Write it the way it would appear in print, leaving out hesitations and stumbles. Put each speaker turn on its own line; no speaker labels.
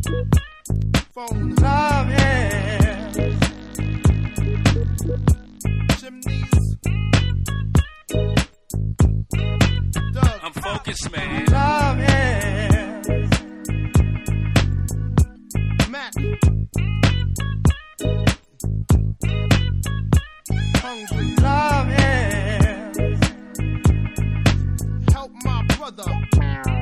Phone love hands, chimneys. Doug,
I'm focused, man.
love hands, Matt. Hungry love hands. Help my brother.